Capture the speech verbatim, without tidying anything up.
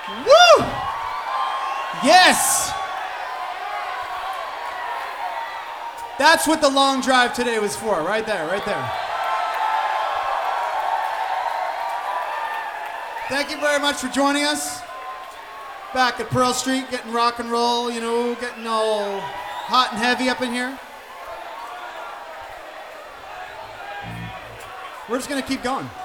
Woo! Yes! That's what the long drive today was for, right there, right there. Thank you very much for joining us. Back at Pearl Street, getting rock and roll, you know, getting all hot and heavy up in here. We're just gonna keep going.